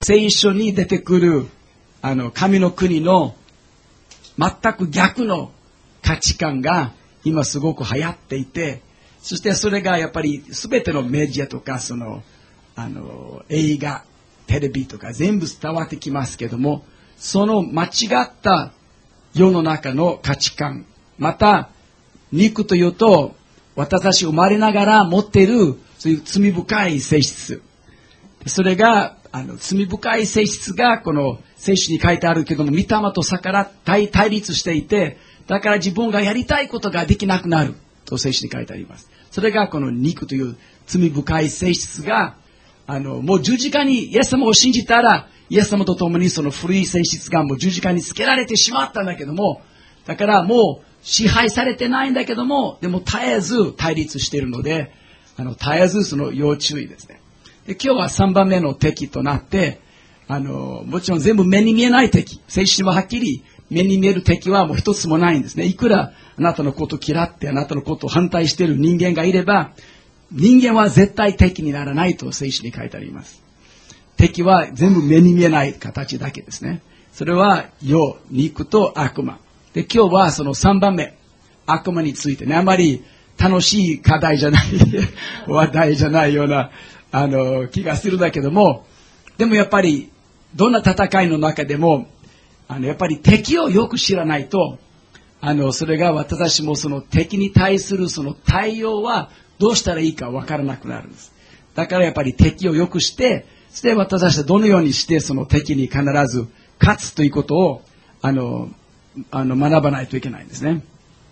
聖書に出てくる神の国の全く逆の価値観が今すごく流行っていて、そしてそれがやっぱり全てのメディアとか映画、テレビとか全部伝わってきますけども、その間違った世の中の価値観、また肉というと私たち生まれながら持っているそういう罪深い性質、それが罪深い性質がこの聖書に書いてあるけども、御霊と逆らって対立していて、だから自分がやりたいことができなくなると聖書に書いてあります。それがこの肉という罪深い性質がもう十字架にイエス様を信じたら、イエス様と共にその古い性質がもう十字架につけられてしまったんだけども、だからもう支配されてないんだけども、でも絶えず対立しているので、絶えずその要注意ですね。で、今日は3番目の敵となって、もちろん全部目に見えない敵、聖書にははっきり目に見える敵はもう一つもないんですね。いくらあなたのことを嫌って、あなたのことを反対している人間がいれば、人間は絶対敵にならないと聖書に書いてあります。敵は全部目に見えない形だけですね。それは世、肉と悪魔。で、今日はその3番目、悪魔についてね、あまり楽しい課題じゃない話題じゃないような気がするんだけども、でもやっぱりどんな戦いの中でもやっぱり敵をよく知らないと、それが私たちもその敵に対するその対応はどうしたらいいか分からなくなるんです。だからやっぱり敵をよくして、そして私たちはどのようにしてその敵に必ず勝つということを学ばないといけないんですね。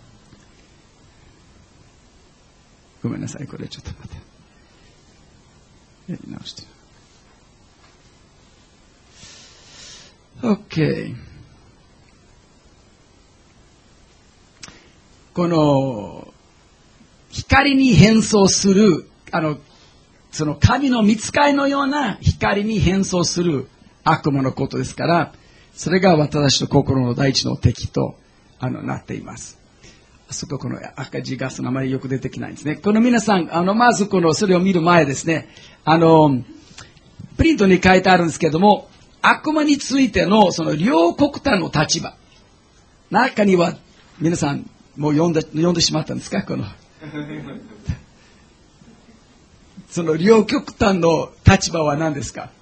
ごめんなさい、これちょっと待って。やり直して。OK。この光に変装するその神の御使いのような光に変装する悪魔のことですから、それが私たちの心の第一の敵となっています。そこの赤字があまりよく出てきないんですね。この皆さんまずそれを見る前ですね、プリントに書いてあるんですけども、悪魔についてのその両極端の立場、中には皆さんもう読んでしまったんですか、その両極端の立場は何ですか？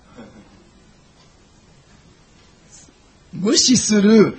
無視する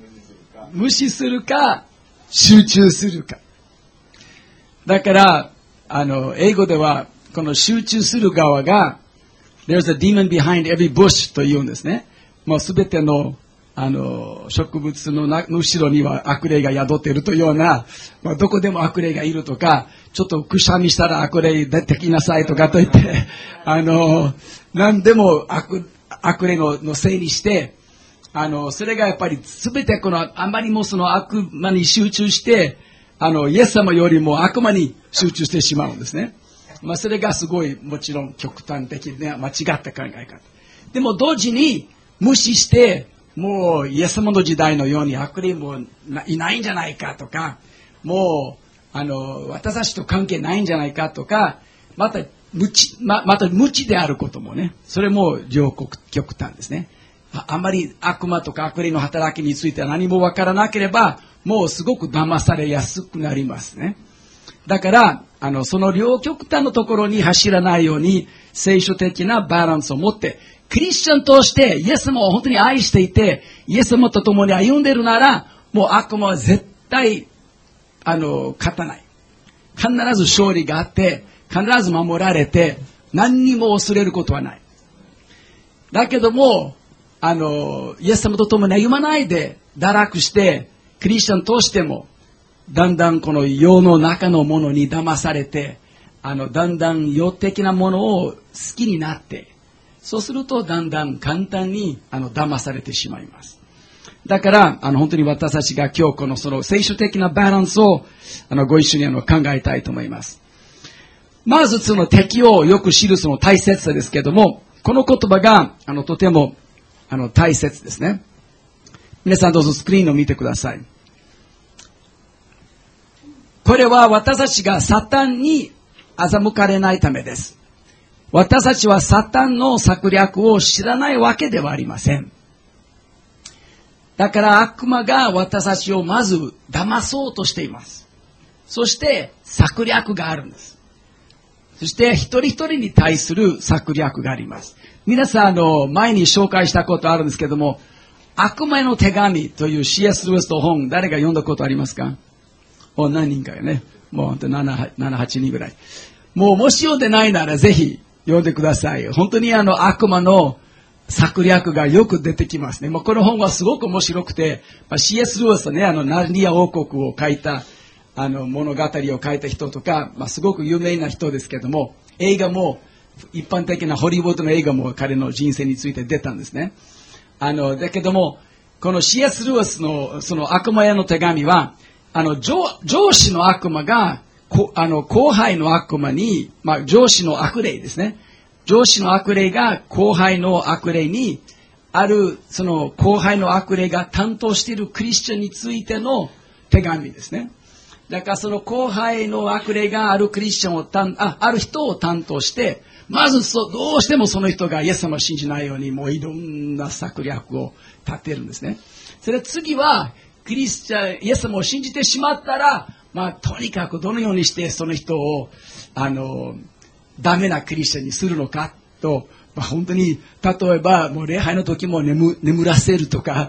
か集中するか。だから英語ではこの集中する側が There's a demon behind every bush と言うんですね。もうすべての植物の後ろには悪霊が宿っているというような、どこでも悪霊がいるとか、ちょっとくしゃみしたら悪霊出てきなさいとかと言って何でも悪霊のせいにして、それがやっぱり全てあまりもその悪魔に集中して、イエス様よりも悪魔に集中してしまうんですね。それがすごいもちろん極端的で間違った考え方。でも同時に無視して、もうイエス様の時代のように悪霊もいないんじゃないかとか、もう私たちと関係ないんじゃないかとか、また無知であることもね、それも両極端ですね。あまり悪魔とか悪霊の働きについては何もわからなければ、もうすごく騙されやすくなりますね。だからその両極端のところに走らないように聖書的なバランスを持って、クリスチャンとしてイエス様を本当に愛していて、イエス様と共に歩んでいるなら、もう悪魔は絶対勝たない。必ず勝利があって、必ず守られて、何にも恐れることはない。だけどもイエス様と共に歩まないで堕落して、クリスチャンとしてもだんだんこの世の中のものに騙されて、だんだん世的なものを好きになって、そうするとだんだん簡単に騙されてしまいます。だから本当に私たちが今日その聖書的なバランスをご一緒に考えたいと思います。まずその敵をよく知るその大切さですけども、この言葉がとても大切ですね。皆さんどうぞスクリーンを見てください。これは私たちがサタンに欺かれないためです。 私たちはサタンの策略を知らないわけではありません。だから悪魔が私たちをまず騙そうとしています。そして策略があるんです。そして一人一人に対する策略があります。皆さん前に紹介したことあるんですけども、悪魔への手紙という C.S. ルイスの本、誰が読んだことありますか？何人かよね。もう本当7、8人ぐらい。もし読んでないならぜひ読んでください。本当に悪魔の策略がよく出てきますね。この本はすごく面白くて、C.S. ルイスね、ナルニア王国を書いた、物語を書いた人とか、すごく有名な人ですけども、映画も、一般的なホリウッドの映画も彼の人生について出たんですね。だけども、この C.S. ルイスのその悪魔への手紙は、上司の悪魔が、後輩の悪魔に、上司の悪霊ですね。上司の悪霊が後輩の悪霊に、その後輩の悪霊が担当しているクリスチャンについての手紙ですね。だからその後輩の悪霊があるクリスチャンをある人を担当して、まずどうしてもその人がイエス様を信じないように、もういろんな策略を立てるんですね。それ次は、クリスチャン、イエス様を信じてしまったら、とにかくどのようにしてその人を、ダメなクリスチャンにするのかと、本当に、例えば、もう礼拝の時も眠らせるとか、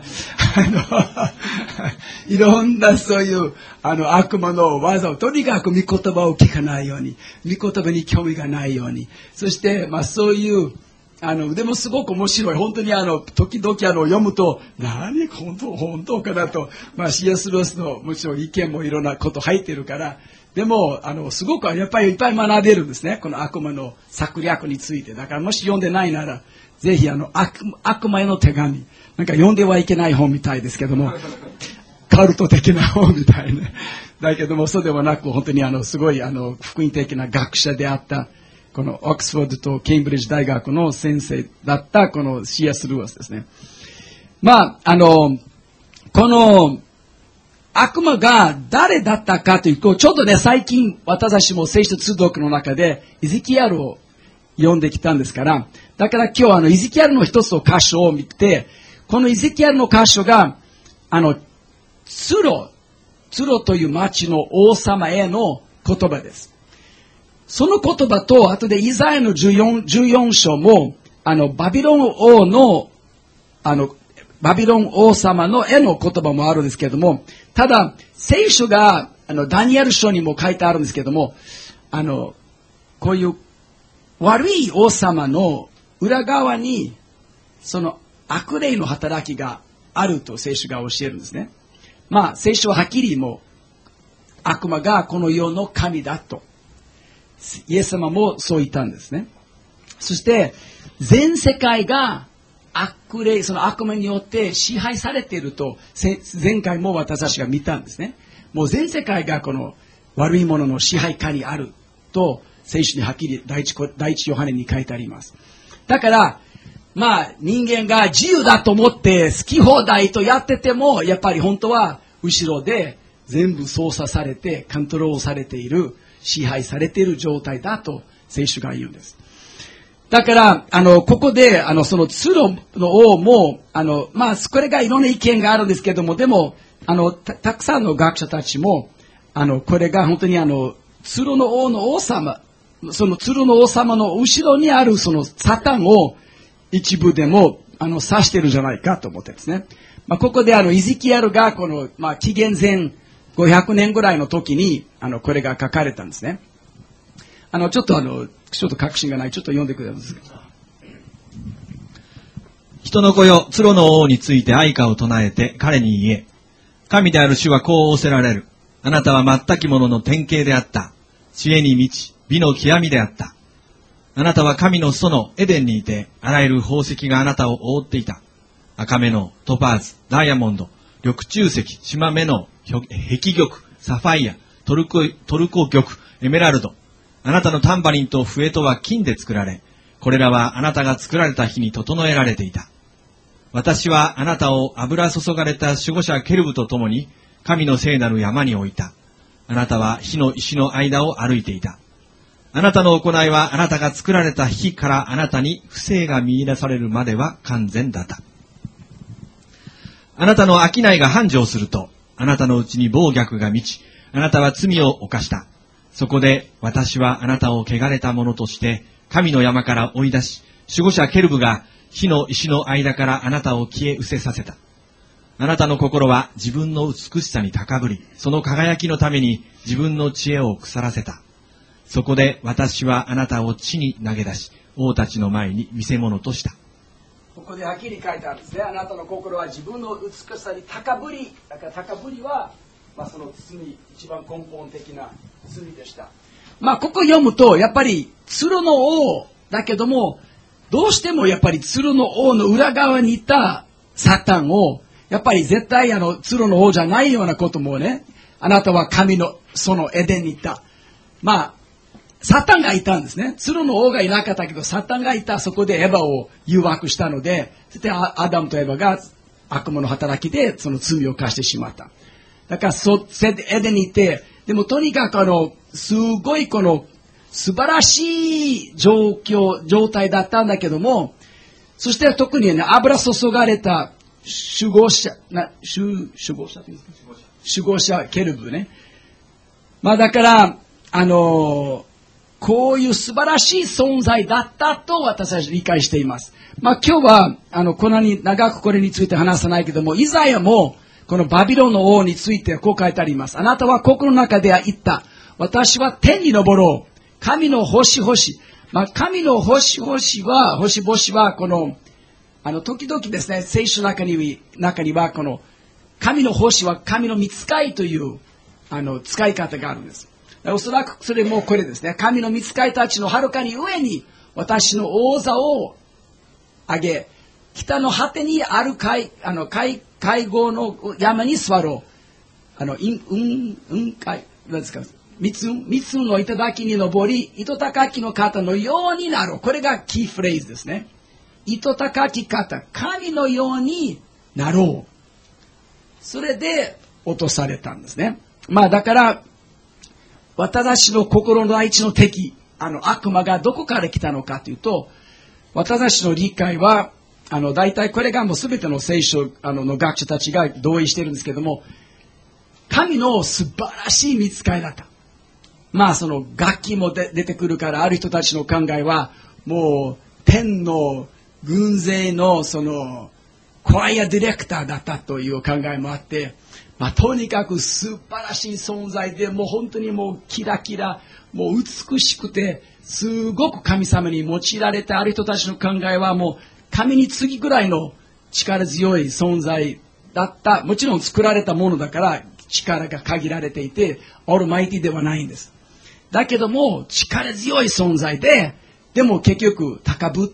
いろんなそういう、悪魔の技を、とにかく御言葉を聞かないように、御言葉に興味がないように、そして、そういう、でもすごく面白い。本当に時々読むと、本当かなと、C.S. ルイスのもちろん意見もいろんなこと入ってるから、でも、すごくやっぱりいっぱい学べるんですね。この悪魔の策略について。だからもし読んでないなら、ぜひ悪魔への手紙。読んではいけない本みたいですけども、カルト的な本みたいね。だけども、そうではなく、本当にすごい福音的な学者であった、このオックスフォードとケンブリッジ大学の先生だったこの C.S. ルイスですね。この悪魔が誰だったかというと、ちょっとね、最近私たちも聖書通読の中でエゼキヤルを読んできたんですから、だから今日エゼキヤルの一つの箇所を見て、このエゼキヤルの箇所が、ツロという町の王様への言葉です。その言葉と、後でイザヤの14章も、バビロン王様の絵の言葉もあるんですけれども、ただ、聖書が、ダニエル書にも書いてあるんですけれども、こういう悪い王様の裏側に、その悪霊の働きがあると聖書が教えるんですね。聖書ははっきりも悪魔がこの世の神だと。イエス様もそう言ったんですね。そして、全世界が悪霊、その悪魔によって支配されていると、前回も私たちが見たんですね。もう全世界がこの悪いものの支配下にあると、聖書にはっきり第一ヨハネに書いてあります。だから、人間が自由だと思って好き放題とやってても、やっぱり本当は後ろで全部操作されて、コントロールされている、支配されている状態だと聖書が言うんです。だから、ここで、そのツロの王も、これがいろんな意見があるんですけども、でも、たくさんの学者たちも、これが本当にツロの王の王様、そのツロの王様の後ろにあるそのサタンを一部でも、指してるんじゃないかと思ってですね。ここでエゼキヤルがこの、紀元前500年ぐらいの時に、これが書かれたんですね。ちょっと確信がない。ちょっと読んでくれます。 人の子よ、ツロの王について愛歌を唱えて彼に言え。神である主はこう仰せられる。あなたは全きものの典型であった。知恵に満ち、美の極みであった。あなたは神の園エデンにいて、あらゆる宝石があなたを覆っていた。赤目のトパーズ、ダイヤモンド、緑中石、縞目の碧玉、サファイア、トルコ玉、エメラルド。あなたのタンバリンと笛とは金で作られ、これらはあなたが作られた日に整えられていた。私はあなたを油注がれた守護者ケルブと共に神の聖なる山に置いた。あなたは火の石の間を歩いていた。 あなたの行いはあなたが作られた日からあなたに不正が見出されるまでは完全だった。あなたの商いが繁盛すると、あなたのうちに暴虐が満ち、あなたは罪を犯した。そこで私はあなたを汚れたものとして、神の山から追い出し、守護者ケルブが火の石の間からあなたを消え失せさせた。あなたの心は自分の美しさに高ぶり、その輝きのために自分の知恵を腐らせた。そこで私はあなたを地に投げ出し、王たちの前に見せ物とした。 ここではっきり書いてあるんですね。あなたの心は自分の美しさに高ぶり。だから高ぶりは、その罪、一番根本的な罪でした。ここ読むと、やっぱり鶴の王だけども、どうしてもやっぱり鶴の王の裏側にいたサタンを、やっぱり絶対鶴の王じゃないようなこともね、あなたは神のそのエデンに行った。サタンがいたんですね。鶴の王がいなかったけど、サタンがいた。そこでエヴァを誘惑したので、そしてアダムとエヴァが悪魔の働きでその罪を犯してしまった。だからエデンにいて、でもとにかくすごい素晴らしい状態だったんだけども、そして特にね、油注がれた守護者ケルブね。だから、こういう素晴らしい存在だったと私たち理解しています。今日は、こんなに長くこれについて話さないけども、イザヤも、このバビロンの王についてこう書いてあります。あなたは心の中で言った。私は天に昇ろう。神の星々。神の星々は、時々ですね、聖書の中には、神の星は神の御使いという、使い方があるんです。おそらくそれもこれですね。神の御使いたちのはるかに上に私の王座を上げ、北の果てにある会合の山に座ろう。密雲の頂に登り、糸高きの方のようになろう。これがキーフレーズですね。糸高き方、神のようになろう。それで落とされたんですね。だから、私の心の第一の敵、悪魔がどこから来たのかというと、私たちの理解は、大体これがもう全ての聖書の学者たちが同意しているんですけども、神の素晴らしい御使いだった。その楽器も出てくるから、ある人たちの考えは、もう天の軍勢のそのコワイアディレクターだったという考えもあって、とにかく素晴らしい存在で、もう本当にもうキラキラ、もう美しくて、すごく神様に用いられて、ある人たちの考えはもう神に次ぐらいの力強い存在だった。もちろん作られたものだから力が限られていて、オールマイティではないんです。だけども力強い存在で、でも結局高ぶって、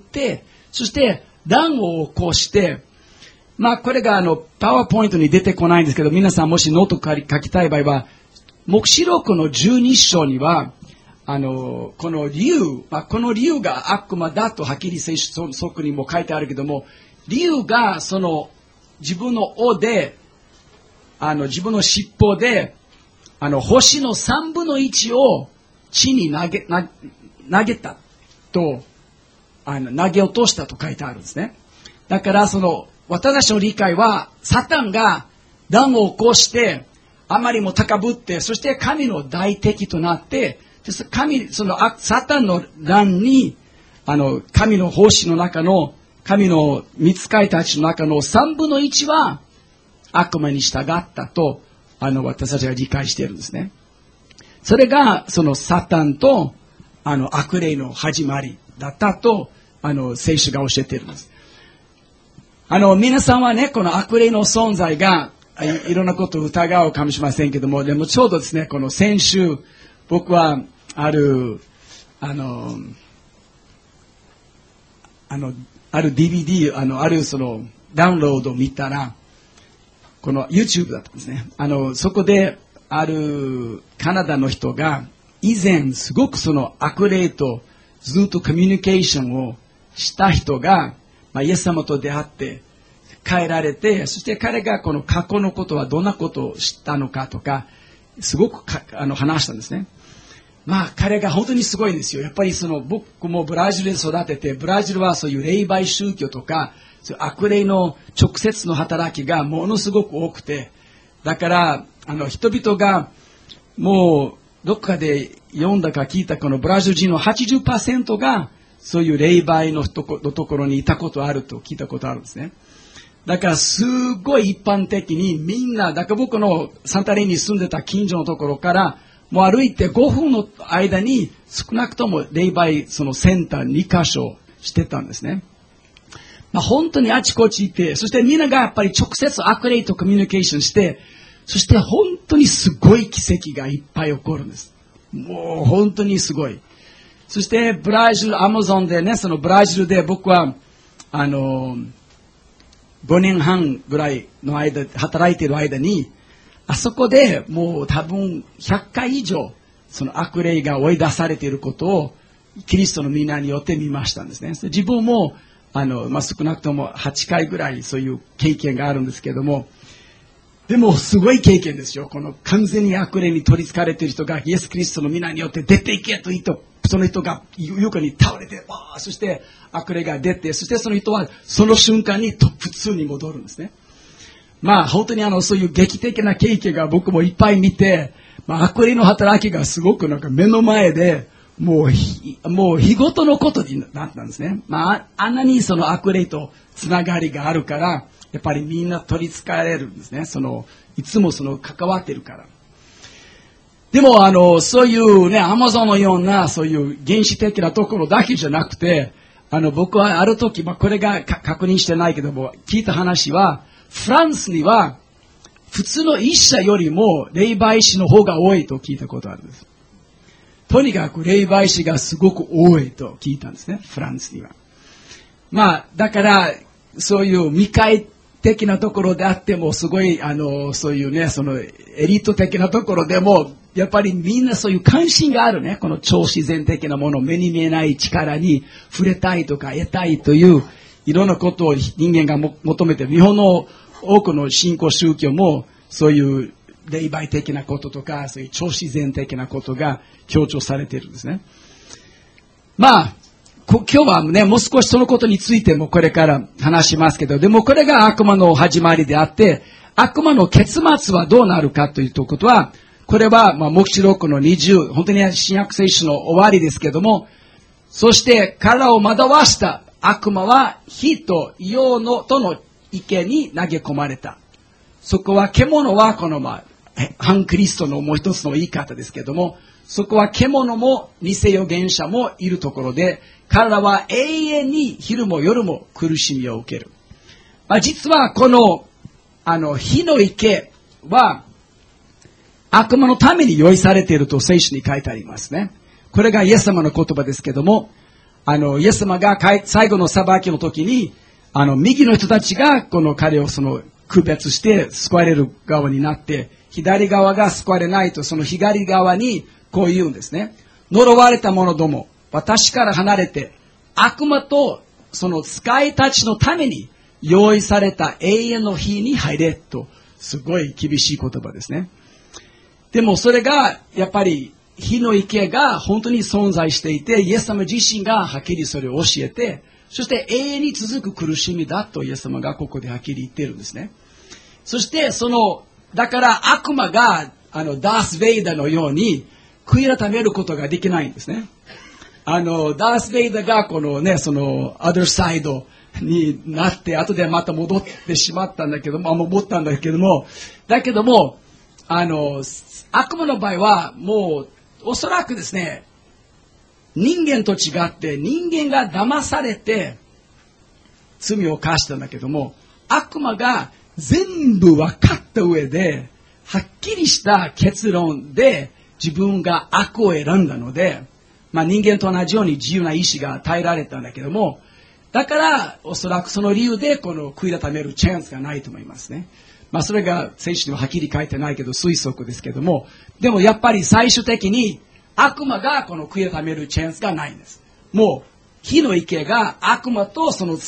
そして乱を起こして、これがパワーポイントに出てこないんですけど、皆さんもしノート書きたい場合は、黙示録の12章には、この竜が悪魔だとはっきり聖書にも書いてあるけども、竜がその自分の尾で、自分の尻尾で、星の3分の1を地に投げたと、投げ落としたと書いてあるんですね。だから私たちの理解は、サタンが乱を起こして、あまりも高ぶって、そして神の大敵となって、サタンの乱に、神の奉仕の中の、神の御使いたちの中の3分の1は悪魔に従ったと、私たちが理解しているんですね。それが、サタンと、悪霊の始まりだったと、聖書が教えているんです。皆さんはね、この悪霊の存在が、いろんなことを疑うかもしれませんけども、でもちょうどですね、この先週、僕は、ある DVD、あるダウンロードを見たら、この YouTube だったんですね。そこで、あるカナダの人が、以前すごく悪霊とずっとコミュニケーションをした人が、イエス様と出会って帰られて、そして彼がこの過去のことはどんなことを知ったのかとか、すごく話したんですね。 まあ彼が本当にすごいんですよ。やっぱり僕もブラジルで育てて、ブラジルはそういう霊媒宗教とか、そういう悪霊の直接の働きがものすごく多くて、だから人々がもうどっかで読んだか聞いたこのブラジル人の 80% がそういう霊媒のところにいたことあると聞いたことあるんですね。だからすごい一般的にみんな、だから僕のサンタレに住んでた近所のところからもう歩いて5分の間に少なくとも霊媒そのセンター2カ所してたんですね。まあ、本当にあちこちいて、そしてみんながやっぱり直接悪霊とコミュニケーションして、そして本当にすごい奇跡がいっぱい起こるんです。もう本当にすごい。そしてブラジル、アマゾンでね、そのブラジルで僕は5年半ぐらいの間、働いている間に、あそこでもう多分100回以上、その悪霊が追い出されていることを、キリストの皆によって見ましたんですね。自分も、まあ、少なくとも8回ぐらいそういう経験があるんですけども、でもすごい経験ですよ。この完全に悪霊に取り憑かれている人がイエス・キリストの皆によって出ていけと言うと、その人が床に倒れて、そして悪霊が出て、そしてその人はその瞬間に普通に戻るんですね。まあ本当にそういう劇的な経験が僕もいっぱい見て、まあ、悪霊の働きがすごくなんか目の前でもう日ごとのことになったんですね。まああんなにその悪霊とつながりがあるから、やっぱりみんな取り憑かれるんですね。いつも関わってるから。でもそういうね、アマゾンのようなそういう原始的なところだけじゃなくて、僕はある時、まあこれが確認してないけども、聞いた話は、フランスには普通の医者よりも霊媒師の方が多いと聞いたことあるんです。とにかく霊媒師がすごく多いと聞いたんですね、フランスには。まあだからそういう未開的なところであっても、すごいそういうね、そのエリート的なところでもやっぱりみんなそういう関心があるね、この超自然的なもの、目に見えない力に触れたいとか得たいといういろんなことを人間が求めている。日本の多くの信仰宗教もそういう霊媒的なこととか、そういう超自然的なことが強調されているんですね。まあ今日はね、もう少しそのことについてもこれから話しますけど、でもこれが悪魔の始まりであって、悪魔の結末はどうなるかということは、これはまあ黙示録の20、本当に新約聖書の終わりですけども、そして彼らを惑わした悪魔は火と硫黄との池に投げ込まれた。そこは獣はこの反キリストのもう一つの言い方ですけども、そこは獣も偽預言者もいるところで、彼らは永遠に昼も夜も苦しみを受ける。まあ、実はこの火の池は悪魔のために用意されていると聖書に書いてありますね。これがイエス様の言葉ですけども、イエス様が最後の裁きの時に、右の人たちがこの彼を区別して救われる側になって、左側が救われないと、その左側にこう言うんですね。呪われた者ども、私から離れて、悪魔とその使いたちのために用意された永遠の火に入れと、すごい厳しい言葉ですね。でもそれがやっぱり火の池が本当に存在していて、イエス様自身がはっきりそれを教えて、そして永遠に続く苦しみだとイエス様がここではっきり言っているんですね。そしてだから悪魔がダース・ベイダーのように悔い改めることができないんですね。ダース・ベイダーがこのね、other sideになって、後でまた戻ってしまったんだけども、戻ったんだけども、だけども、悪魔の場合は、もう、おそらくですね、人間と違って、人間が騙されて、罪を犯したんだけども、悪魔が全部分かった上で、はっきりした結論で、自分が悪を選んだので、まあ人間と同じように自由な意志が与えられたんだけども、だから、おそらくその理由で、この悔い改めるチャンスがないと思いますね。まあそれが聖書にははっきり書いてないけど推測ですけども、でもやっぱり最終的に悪魔がこの悔い改めるチャンスがないんです。もう火の池が悪魔とその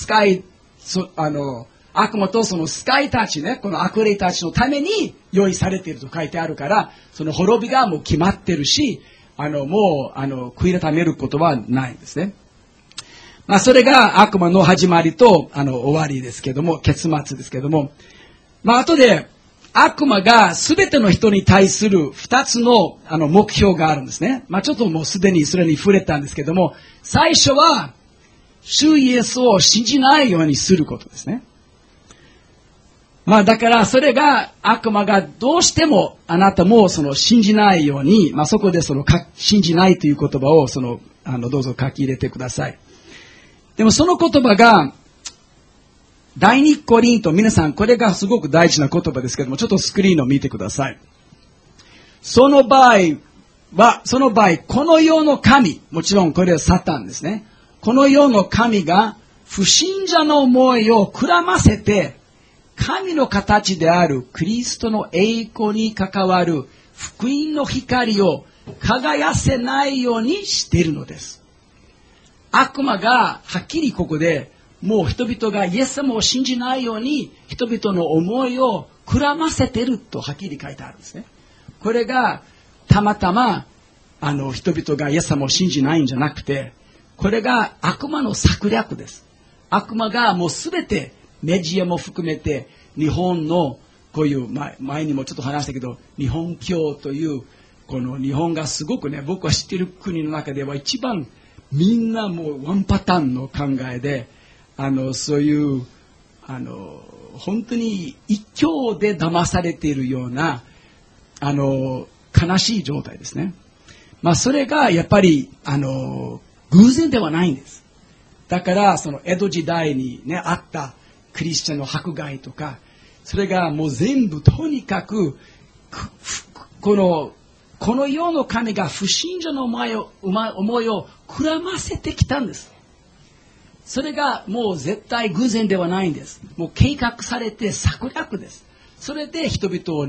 悪魔とその使いたちね、この悪霊たちのために用意されていると書いてあるから、その滅びがもう決まってるし、 もう、悔い改めることはないんですね。それが悪魔の始まりと、終わりですけども、結末ですけども、後で、悪魔が全ての人に対する二つの、目標があるんですね。ちょっともうすでにそれに触れたんですけども、最初は、主イエスを信じないようにすることですね。だからそれが悪魔がどうしてもあなたも信じないように、そこで信じないという言葉をどうぞ書き入れてください。でもその言葉が、第二コリント、皆さんこれがすごく大事な言葉ですけども、ちょっとスクリーンを見てください。その場合、この世の神、もちろんこれはサタンですね。この世の神が不信者の思いをくらませて、神の形であるクリストの栄光に関わる福音の光を輝せないようにしているのです。悪魔がはっきりここでもう人々がイエス様を信じないように人々の思いをくらませているとはっきり書いてあるんですね。これがたまたま人々がイエス様を信じないんじゃなくて、これが悪魔の策略です。悪魔がもうすべてメディアも含めて日本のこういう前にもちょっと話したけど日本教というこの日本がすごくね、僕は知っている国の中では一番みんなもうワンパターンの考えでそういう本当に一強で騙されているような悲しい状態ですね。それがやっぱり偶然ではないんです。だから江戸時代にねあったクリスチャンの迫害とか、それがもう全部とにかくこの世の神が不信者の思いをくらませてきたんです。それがもう絶対偶然ではないんです。もう計画されて策略です。それで人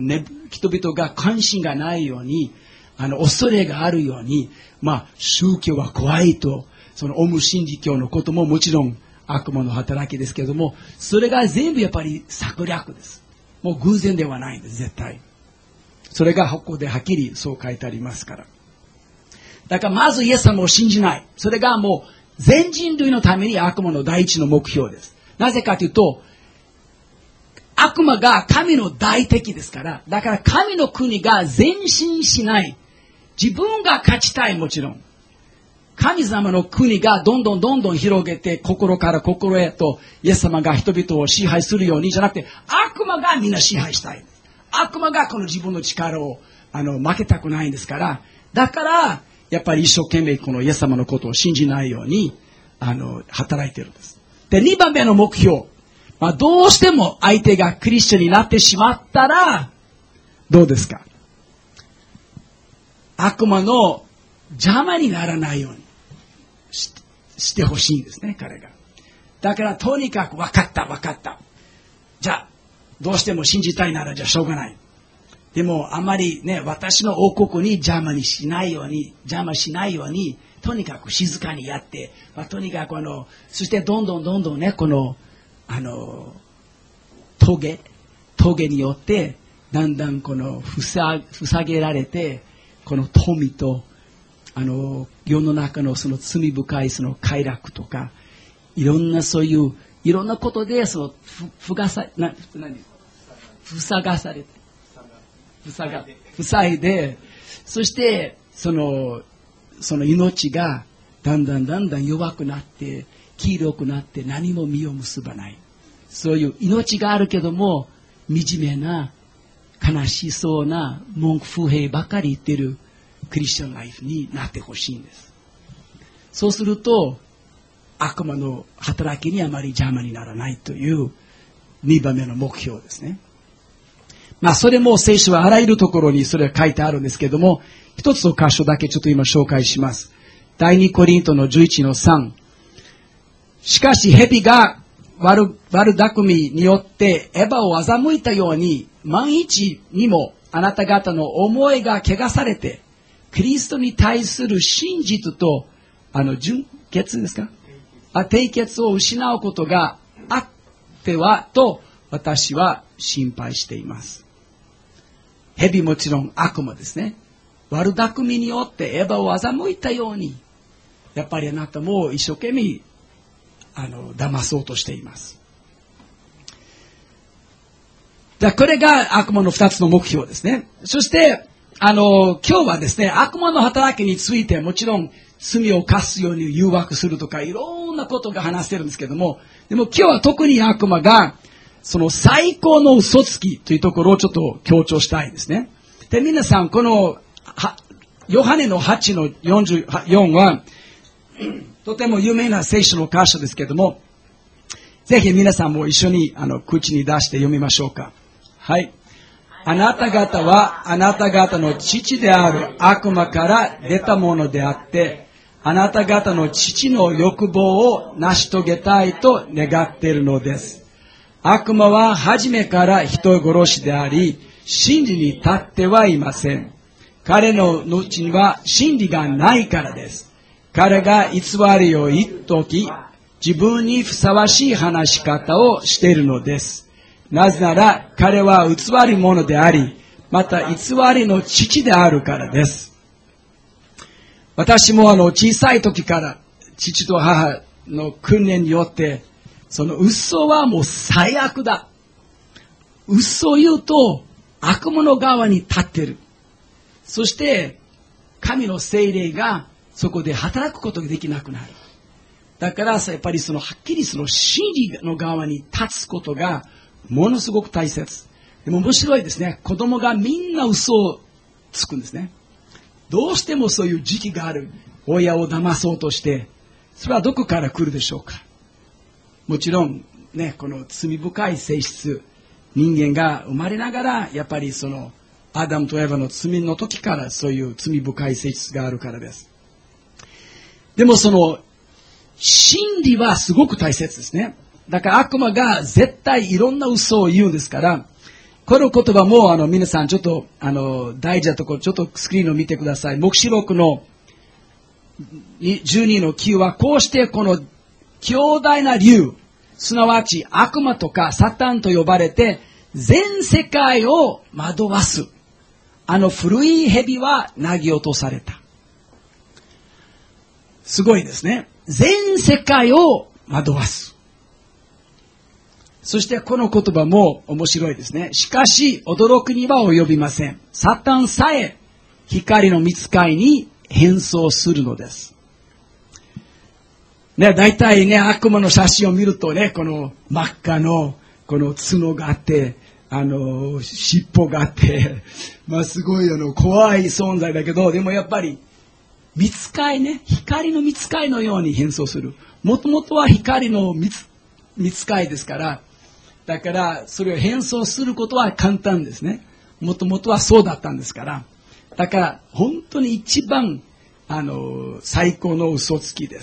々が関心がないように恐れがあるように、宗教は怖いと、オム真理教のことももちろん悪魔の働きですけれども、それが全部やっぱり策略です。もう偶然ではないんです、絶対。それがここではっきりそう書いてありますから。だからまずイエス様を信じない。それがもう全人類のために悪魔の第一の目標です。なぜかというと、悪魔が神の大敵ですから、だから神の国が前進しない。自分が勝ちたい、もちろん。神様の国がどんどん広げて、心から心へと、イエス様が人々を支配するようにじゃなくて、悪魔がみんな支配したい。悪魔がこの自分の力を負けたくないんですから、だから、やっぱり一生懸命このイエス様のことを信じないように、働いているんです。で、2番目の目標。どうしても相手がクリスチャンになってしまったら、どうですか？悪魔の邪魔にならないようにしてほしいんですね、彼が。だからとにかく分かった。じゃあ、どうしても信じたいならじゃあしょうがない。でもあまりね、私の王国に邪魔しないように、とにかく静かにやって、とにかくそしてどんどんね、この、棘によって、だんだんこの、塞げられて、この富と、世の中のその罪深いその快楽とか、いろんなそういう、いろんなことで、塞いで、そして、その命がだんだん弱くなって、黄色くなって何も実を結ばない。そういう命があるけども、惨めな、悲しそうな、文句不平ばかり言っているクリスチャンライフになってほしいんです。そうすると、悪魔の働きにあまり邪魔にならないという2番目の目標ですね。それも聖書はあらゆるところにそれが書いてあるんですけども、一つの箇所だけちょっと今紹介します。第2コリントの11の3。しかし蛇が悪巧みによってエヴァを欺いたように、万一にもあなた方の思いが汚されて、キリストに対する真実と、純潔ですか？締結を失うことがあっては、と私は心配しています。蛇もちろん悪魔ですね。 悪巧みによってエヴァを欺いたように、やっぱりあなたも一生懸命騙そうとしています。これが悪魔の2つの目標ですね。そして今日はですね、悪魔の働きについてもちろん罪を犯すように誘惑するとかいろんなことが話してるんですけども、でも今日は特に悪魔がその最高の嘘つきというところをちょっと強調したいですね。で、皆さんこのヨハネの8の44はとても有名な聖書の箇所ですけども、ぜひ皆さんも一緒に口に出して読みましょうか。はい。あなた方はあなた方の父である悪魔から出たものであって、あなた方の父の欲望を成し遂げたいと願っているのです。悪魔は初めから人殺しであり、真理に立ってはいません。彼の後には真理がないからです。彼が偽りを言っとき、自分にふさわしい話し方をしているのです。なぜなら彼は偽り者であり、また偽りの父であるからです。私も小さい時から父と母の訓練によって、その嘘はもう最悪だ。嘘を言うと悪魔の側に立ってる。そして神の聖霊がそこで働くことができなくなる。だからやっぱりはっきり真理の側に立つことがものすごく大切。でも面白いですね。子供がみんな嘘をつくんですね。どうしてもそういう時期がある。親を騙そうとして、それはどこから来るでしょうか。もちろんね、この罪深い性質、人間が生まれながらやっぱりアダムとエヴァの罪の時からそういう罪深い性質があるからです。でも真理はすごく大切ですね。だから悪魔が絶対いろんな嘘を言うんですから、この言葉も皆さんちょっと大事なところちょっとスクリーンを見てください。黙示録の12の9はこうしてこの強大な竜、すなわち悪魔とかサタンと呼ばれて全世界を惑わす。古い蛇は投げ落とされた。すごいですね。全世界を惑わす。そしてこの言葉も面白いですね。しかし驚くには及びません。サタンさえ光の御使いに変装するのです。ね、大体ね、悪魔の写真を見るとね、この真っ赤のこの角があって、尻尾があって、まあすごい怖い存在だけど、でもやっぱり御使いね、光の御使いのように変装する。もともとは光の御使いですから、だからそれを変装することは簡単ですね。もともとはそうだったんですから。だから本当に一番最高の嘘つきです。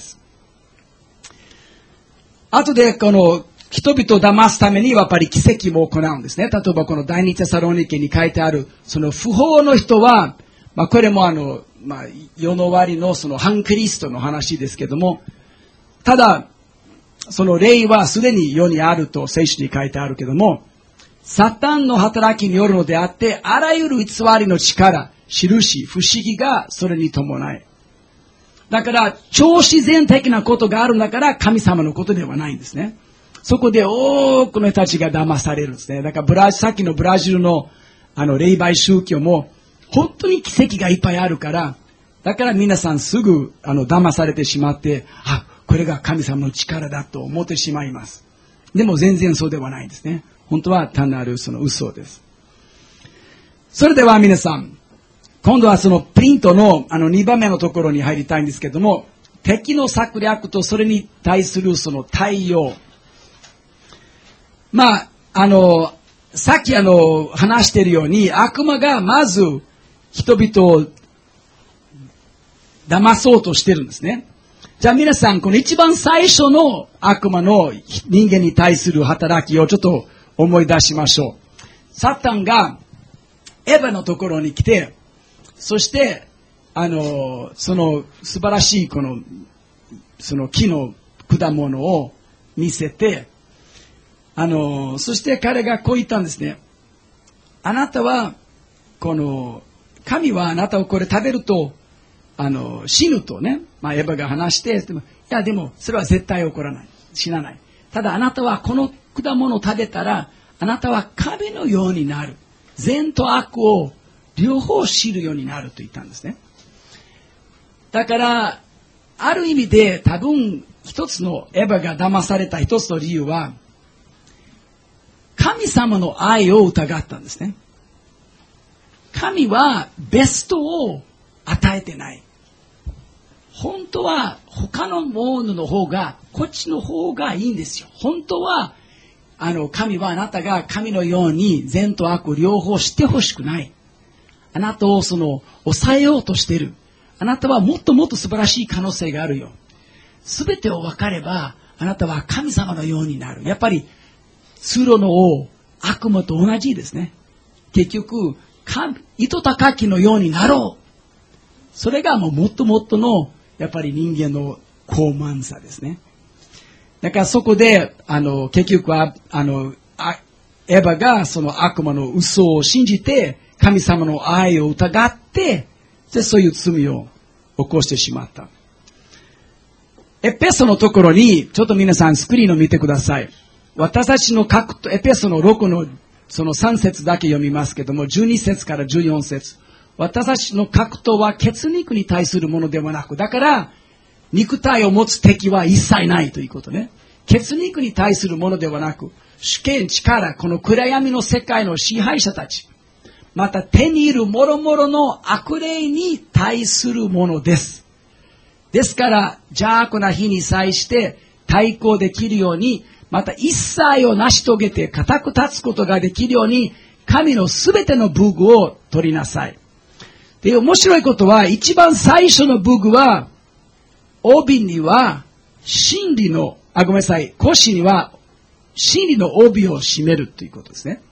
後でこの人々を騙すためにやっぱり奇跡も行うんですね。例えばこの第二テサロニケに書いてあるその不法の人は、まあこれも世の終わりのその反キリストの話ですけども、ただその霊はすでに世にあると聖書に書いてあるけども、サタンの働きによるのであって、あらゆる偽りの力、印、不思議がそれに伴い。だから超自然的なことがあるんだから神様のことではないんですね。そこで多くの人たちが騙されるんですね。だからさっきのブラジルの霊媒宗教も本当に奇跡がいっぱいあるから、だから皆さんすぐ騙されてしまって、これが神様の力だと思ってしまいます。でも全然そうではないんですね。本当は単なるその嘘です。それでは皆さん、今度はそのプリントの2番目のところに入りたいんですけども、敵の策略とそれに対するその対応。まあ、さっき話しているように、悪魔がまず人々を騙そうとしてるんですね。じゃあ皆さん、この一番最初の悪魔の人間に対する働きをちょっと思い出しましょう。サタンがエヴァのところに来て、そして、その素晴らしいその木の果物を見せて、そして彼がこう言ったんですね。あなたは、この神はあなたをこれ食べると、死ぬとね、エヴァが話して、いやでも、それは絶対起こらない。死なない。ただあなたはこの果物を食べたら、あなたは神のようになる。善と悪を両方知るようになると言ったんですね。だから、ある意味で多分一つのエヴァが騙された一つの理由は、神様の愛を疑ったんですね。神はベストを与えてない。本当は他のものの方が、こっちの方がいいんですよ。本当は、神はあなたが神のように善と悪両方知ってほしくない。あなたを抑えようとしている。あなたはもっともっと素晴らしい可能性があるよ。すべてを分かれば、あなたは神様のようになる。やっぱり、通路の王、悪魔と同じですね。結局、糸高きのようになろう。それがもっともっとの、やっぱり人間の高慢さですね。だからそこで、結局は、エヴァがその悪魔の嘘を信じて、神様の愛を疑って、で、そういう罪を起こしてしまった。エペソのところに、ちょっと皆さんスクリーンを見てください。私たちのエペソの6のその3節だけ読みますけども、12節から14節。私たちの格闘は血肉に対するものではなく、だから、肉体を持つ敵は一切ないということね。血肉に対するものではなく、主権、力、この暗闇の世界の支配者たち、また手にいる諸々の悪霊に対するものです。ですから、邪悪な日に際して対抗できるように、また一切を成し遂げて固く立つことができるように、神のすべての武具を取りなさい。で、面白いことは、一番最初の武具は、帯には、腰には、真理の帯を締めるということですね。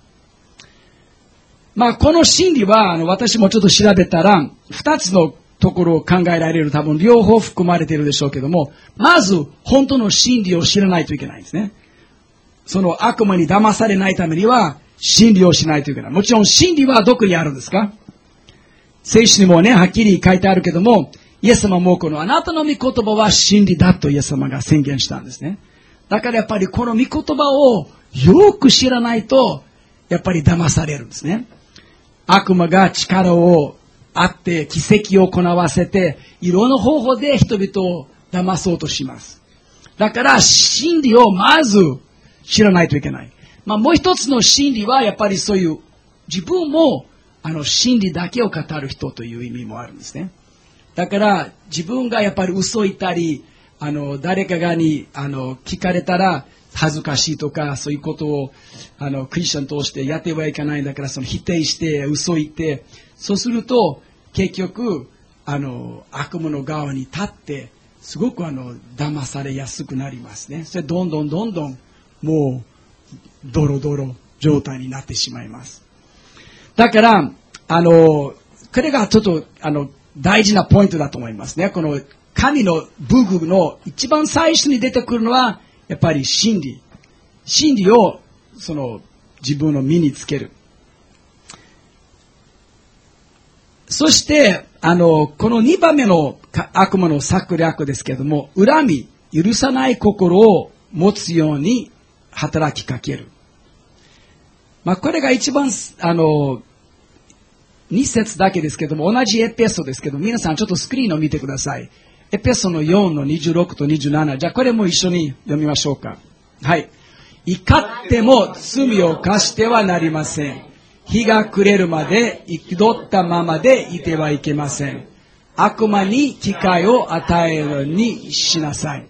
この真理は、私もちょっと調べたら、二つのところを考えられる、多分両方含まれているでしょうけども、まず、本当の真理を知らないといけないんですね。その悪魔に騙されないためには、真理をしないといけない。もちろん真理はどこにあるんですか？聖書にもね、はっきり書いてあるけども、イエス様もこのあなたの御言葉は真理だとイエス様が宣言したんですね。だからやっぱりこの御言葉をよく知らないと、やっぱり騙されるんですね。悪魔が力をあって奇跡を行わせて、いろんな方法で人々を騙そうとします。だから真理をまず知らないといけない。もう一つの真理はやっぱりそういう自分も真理だけを語る人という意味もあるんですね。だから自分がやっぱり嘘言ったり、誰かに聞かれたら恥ずかしいとか、そういうことをクリスチャンとしてやってはいけないんだから、その否定して嘘言って、そうすると結局悪魔の側に立ってすごく騙されやすくなりますね。それどんどんもうドロドロ状態になってしまいます。だからこれがちょっと大事なポイントだと思いますね。この神の武具の一番最初に出てくるのはやっぱり真理。真理を自分の身につける。そしてこの2番目の悪魔の策略ですけれども、恨み、許さない心を持つように働きかける。これが一番2節だけですけども、同じエペソですけど、皆さんちょっとスクリーンを見てください。エペソの4の26と27。じゃあこれも一緒に読みましょうか。はい。怒っても罪を犯してはなりません。日が暮れるまで憤ったままでいてはいけません。悪魔に機会を与えるようにしなさい。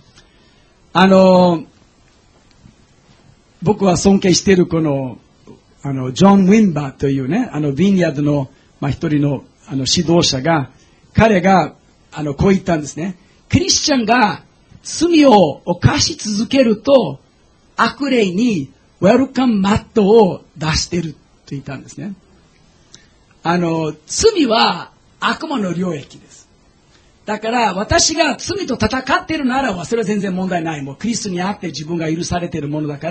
僕は尊敬しているこのジョン・ウィンバーというね、ビンヤードの、一人の、指導者が、彼が、こう言ったんですね。クリスチャンが罪を犯し続けると、悪霊にウェルカムマットを出していると言ったんですね。罪は悪魔の領域です。だから、私が罪と戦っているならば、それは全然問題ない。もう、クリストにあって自分が許されているものだから、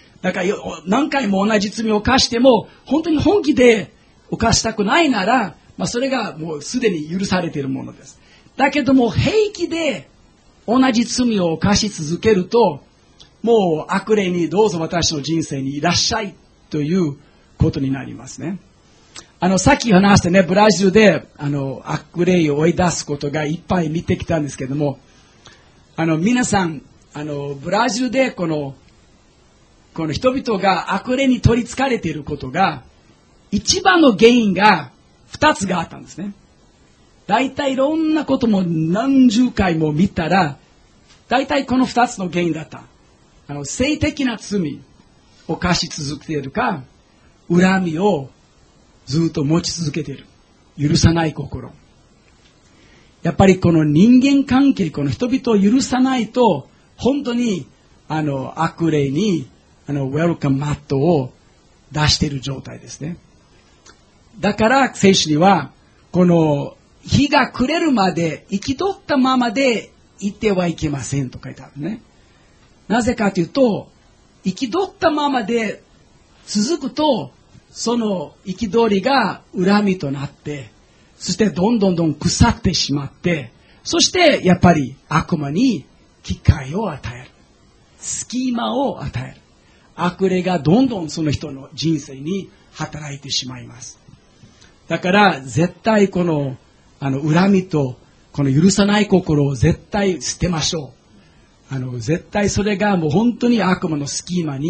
何回も同じ罪を犯しても、本当に本気で犯したくないなら、 それがもうすでに許されているものです。だけども平気で同じ罪を犯し続けると、もう悪霊にどうぞ私の人生にいらっしゃいということになりますね。さっき話してね、ブラジルで悪霊を追い出すことがいっぱい見てきたんですけども、皆さんブラジルでこの人々が悪霊に取り憑かれていることが、一番の原因が2つがあったんですね。大体いろんなことも何十回も見たら、大体この2つの原因だった。性的な罪を犯し続けているか、恨みをずっと持ち続けている。許さない心。やっぱりこの人間関係、この人々を許さないと、本当に悪霊にウェルカムマットを出している状態ですね。だから聖書には、この日が暮れるまで生き取ったままでいてはいけませんと書いてあるね。なぜかというと、生き取ったままで続くと、その憤りが恨みとなって、そしてどんどん腐ってしまって、そしてやっぱり悪魔に機会を与える。隙間を与える。悪霊がどんどんその人の人生に働いてしまいます。だから絶対この恨みとこの許さない心を絶対捨てましょう。絶対それがもう本当に悪魔に隙間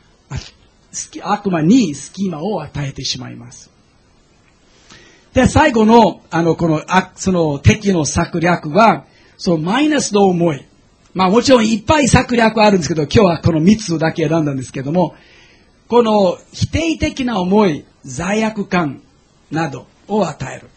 を与えてしまいます。で、最後のその敵の策略は、そのマイナスの思い。もちろんいっぱい策略あるんですけど、今日はこの3つだけ選んだんですけども、この否定的な思い、罪悪感などを与える。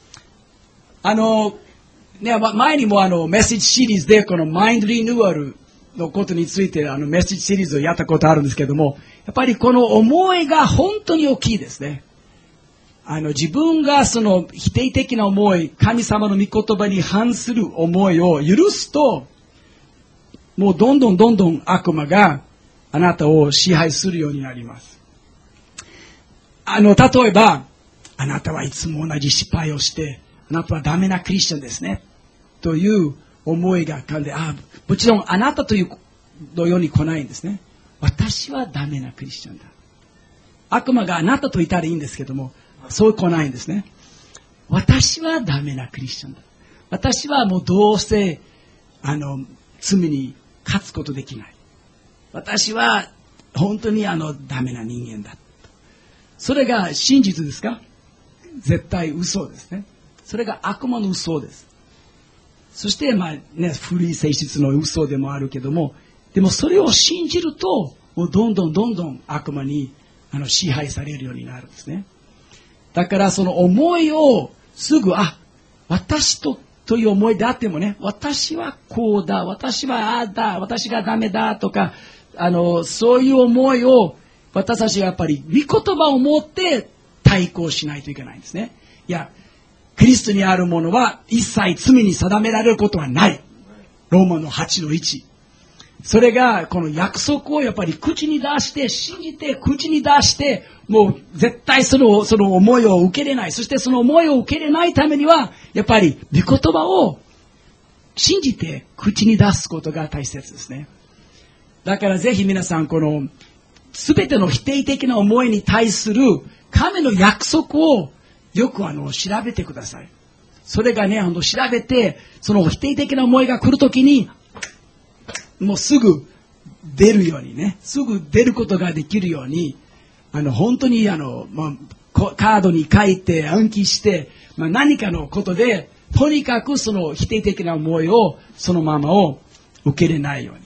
前にもメッセージシリーズでこのマインドリニューアルのことについてメッセージシリーズをやったことあるんですけども、やっぱりこの思いが本当に大きいですね。自分がその否定的な思い、神様の御言葉に反する思いを許すと、もうどんどん悪魔があなたを支配するようになります。例えば、あなたはいつも同じ失敗をして、あなたはダメなクリスチャンですね。という思いが浮かんで、もちろんあなたというのように来ないんですね。私はダメなクリスチャンだ。悪魔があなたといたらいいんですけども、そう来ないんですね。私はダメなクリスチャンだ。私はもうどうせ、罪に勝つことできない。私は本当にダメな人間だ。それが真実ですか？絶対嘘ですね。それが悪魔の嘘です。そして古い性質の嘘でもあるけども、でもそれを信じると、もうどんどん悪魔に支配されるようになるんですね。だからその思いをすぐ、私という思いであってもね、私はこうだ、私はああだ、私がダメだとか、そういう思いを私たちはやっぱり御言葉を持って対抗しないといけないんですね。いや、キリストにあるものは一切罪に定められることはない。ローマの8の1。それがこの約束をやっぱり口に出して、信じて口に出して、もう絶対その思いを受けれない。そしてその思いを受けれないためには、やっぱり御言葉を信じて口に出すことが大切ですね。だからぜひ皆さん、この全ての否定的な思いに対する神の約束をよく調べてください。それがね、調べて、その否定的な思いが来るときに、もうすぐ出るようにね、すぐ出ることができるように、本当にカードに書いて暗記して、何かのことで、とにかくその否定的な思いをそのままを受けれないように。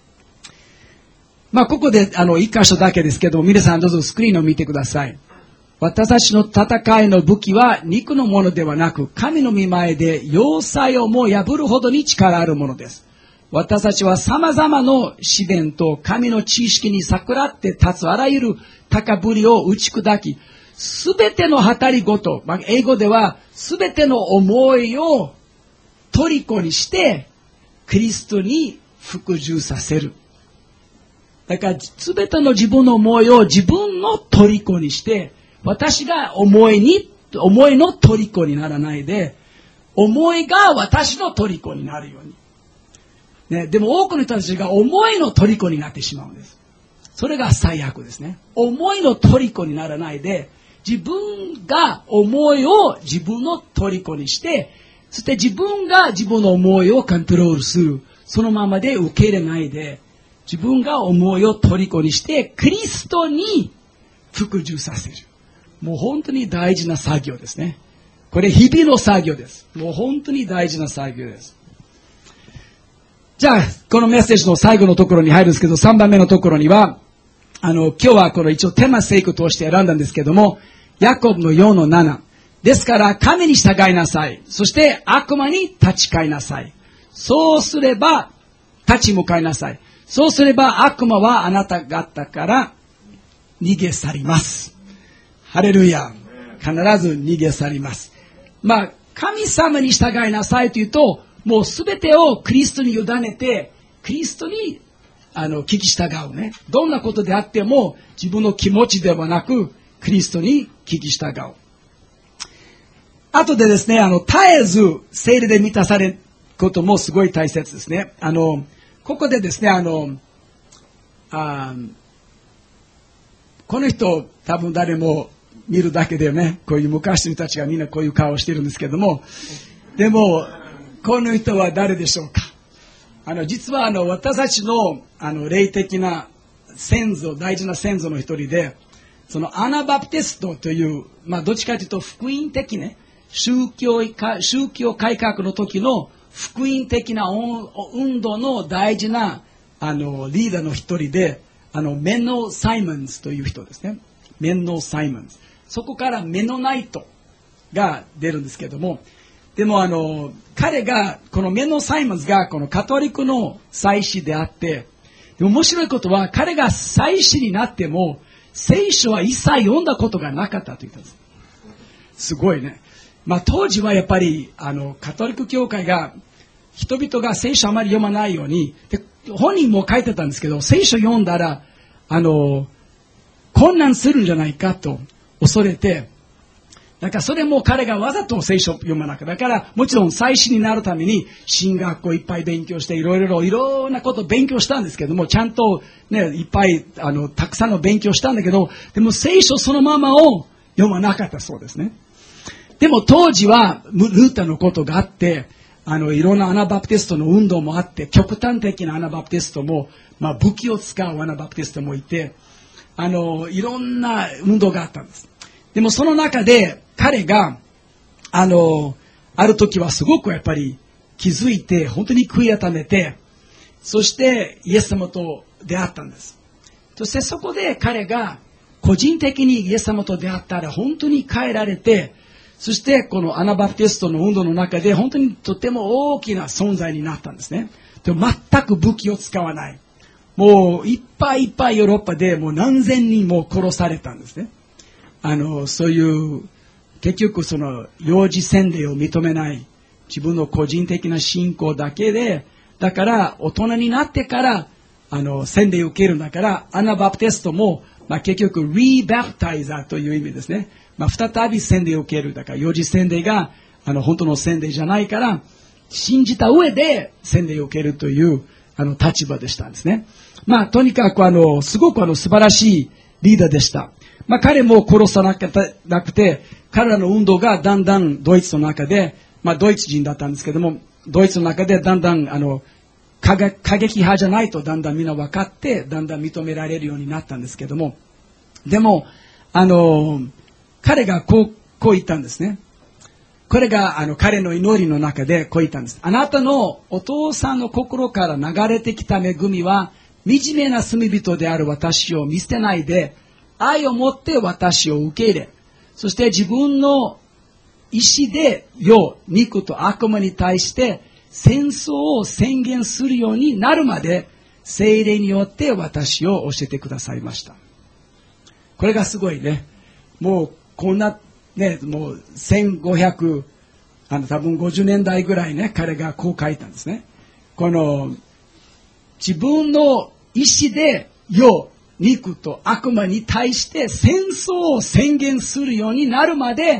ここで一箇所だけですけど、皆さんどうぞスクリーンを見てください。私たちの戦いの武器は肉のものではなく、神の御前で要塞をも破るほどに力あるものです。私たちは様々な試練と神の知識に逆らって立つあらゆる高ぶりを打ち砕き、すべての計りごと、英語ではすべての思いを虜にして、キリストに服従させる。だからすべての自分の思いを自分の虜にして、私が思いに思いの虜にならないで、思いが私の虜になるように。ね、でも多くの人たちが思いの虜になってしまうんです。それが最悪ですね。思いの虜にならないで、自分が思いを自分の虜にして、そして自分が自分の思いをコントロールする。そのままで受け入れないで、自分が思いを虜にして、クリストに服従させる。もう本当に大事な作業ですね。これ日々の作業です。もう本当に大事な作業です。じゃあ、このメッセージの最後のところに入るんですけど、3番目のところには、今日はこの一応テーマ聖句として選んだんですけども、ヤコブの4の7。ですから、神に従いなさい。そして悪魔に立ち返りなさい。そうすれば、立ち向かいなさい。そうすれば悪魔はあなた方から逃げ去ります。ハレルヤ。必ず逃げ去ります。まあ、神様に従いなさいというと、もうすべてをクリストに委ねて、クリストに聞き従うね。どんなことであっても自分の気持ちではなく、クリストに聞き従う。あとでですね、絶えず聖霊で満たされることもすごい大切ですね。ここでですね、この人、多分誰も見るだけでね、こういう昔の人たちがみんなこういう顔をしてるんですけども、でも、この人は誰でしょうか。実は私たちの霊的な先祖、大事な先祖の一人で、そのアナバプテストという、まあどっちかというと福音的ね、宗教改革の時の福音的な運動の大事なリーダーの一人で、メノ・サイモンズという人ですね。メノ・サイモンズ。そこからメノナイトが出るんですけども、でも彼が、このメノ・サイモンズがこのカトリックの祭司であって、で面白いことは彼が祭司になっても、聖書は一切読んだことがなかったと言ったんです。すごいね。まあ当時はやっぱりカトリック教会が人々が聖書あまり読まないように、で本人も書いてたんですけど、聖書読んだら混乱するんじゃないかと恐れて、だからそれも彼がわざと聖書を読まなかった。だからもちろん祭司になるために神学校いっぱい勉強していろんなことを勉強したんですけども、ちゃんとね、いっぱいたくさんの勉強したんだけど、でも聖書そのままを読まなかったそうですね。でも当時はルーターのことがあって、いろんなアナバプテストの運動もあって、極端的なアナバプテストも、まあ武器を使うアナバプテストもいて、いろんな運動があったんです。でもその中で彼が、ある時はすごくやっぱり気づいて、本当に悔い改めて、そしてイエス様と出会ったんです。そしてそこで彼が個人的にイエス様と出会ったら本当に変えられて、そしてこのアナバプテストの運動の中で本当にとても大きな存在になったんですね。でも全く武器を使わない。もういっぱいいっぱいヨーロッパでもう何千人も殺されたんですね。そういう結局その幼児洗礼を認めない自分の個人的な信仰だけで、だから大人になってから洗礼を受けるんだから、アナバプテストも、まあ、結局リバプタイザーという意味ですね。まあ、再び洗礼を受ける。だから幼児洗礼が本当の洗礼じゃないから、信じた上で洗礼を受けるという立場でしたんですね。まあとにかくすごく素晴らしいリーダーでした。まあ彼も殺さなくて、彼らの運動がだんだんドイツの中で、まあドイツ人だったんですけども、ドイツの中でだんだん過激派じゃないとだんだんみんな分かって、だんだん認められるようになったんですけども、でも彼がこう言ったんですね。これが彼の祈りの中でこう言ったんです。あなたのお父さんの心から流れてきた恵みは、惨めな罪人である私を見捨てないで、愛を持って私を受け入れ、そして自分の意志で世、肉と悪魔に対して戦争を宣言するようになるまで、聖霊によって私を教えてくださいました。これがすごいね。もうこんなね、もう1500、多分50年代ぐらいね、彼がこう書いたんですね。この自分の意志で世、肉と悪魔に対して戦争を宣言するようになるまで、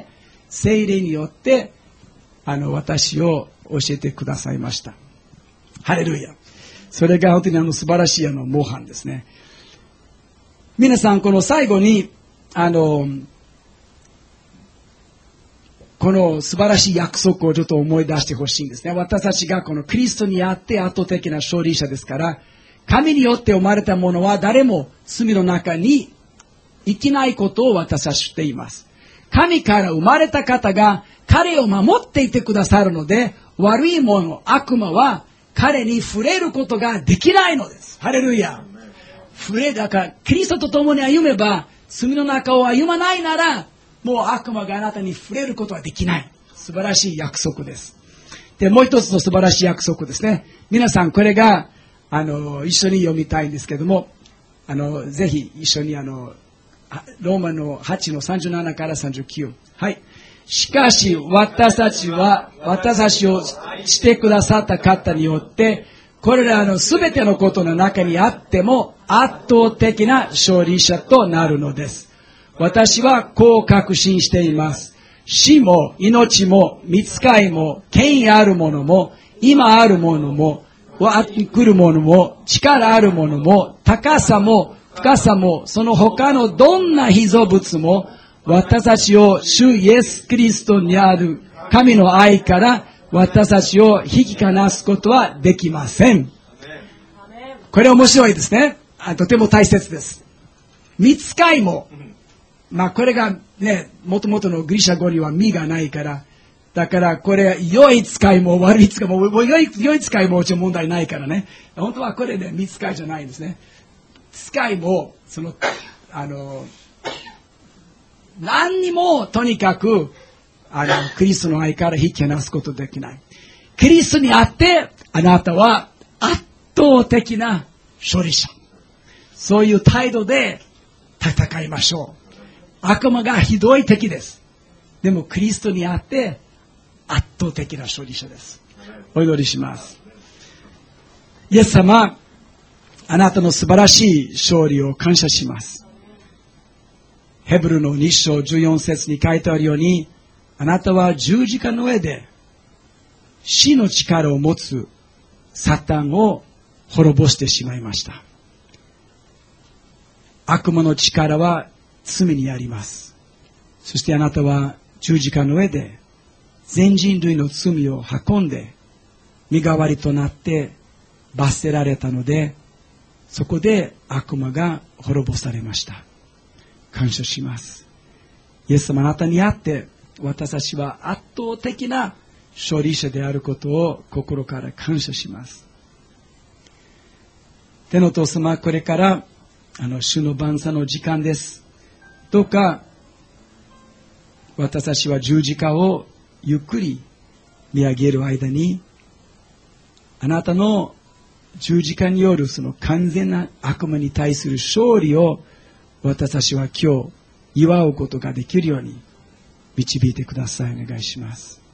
聖霊によって私を教えてくださいました。ハレルヤ。それが本当に素晴らしい模範ですね。皆さん、この最後にこの素晴らしい約束をちょっと思い出してほしいんですね。私たちがこのキリストにあって圧倒的な勝利者ですから、神によって生まれたものは誰も罪の中に生きないことを私は知っています。神から生まれた方が彼を守っていてくださるので、悪いもの、悪魔は彼に触れることができないのです。ハレルヤ。だから、キリストと共に歩めば、罪の中を歩まないなら、もう悪魔があなたに触れることはできない。素晴らしい約束です。で、もう一つの素晴らしい約束ですね。皆さん、これが、一緒に読みたいんですけども、ぜひ一緒にローマの8の37から39。はい。しかし、私たちをしてくださった方によって、これらのすべてのことの中にあっても、圧倒的な勝利者となるのです。私はこう確信しています。死も命も御使いも権威あるものも今あるものも来るものも力あるものも高さも深さもその他のどんな被造物も私たちを主イエス・キリストにある神の愛から私たちを引き離すことはできません。これ面白いですね。とても大切です。御使いもこれがね、もともとのギリシャ語には実がないから、だからこれ、良い使いも悪い使いも、良い使いも問題ないからね。本当はこれね、御使いじゃないんですね。使いも、何にもとにかく、キリストの愛から引き離すことできない。キリストにあって、あなたは圧倒的な勝利者。そういう態度で戦いましょう。悪魔がひどい敵です。でもキリストにあって圧倒的な勝利者です。お祈りします。イエス様、あなたの素晴らしい勝利を感謝します。ヘブルの2章14節に書いてあるように、あなたは十字架の上で死の力を持つサタンを滅ぼしてしまいました。悪魔の力は罪にあります。そしてあなたは十字架の上で全人類の罪を運んで身代わりとなって罰せられたので、そこで悪魔が滅ぼされました。感謝します。イエス様、あなたにあって私たちは圧倒的な勝利者であることを心から感謝します。天のお父様、これから主の晩餐の時間です。どうか私たちは十字架をゆっくり見上げる間に、あなたの十字架によるその完全な悪魔に対する勝利を私たちは今日祝うことができるように導いてください。お願いします。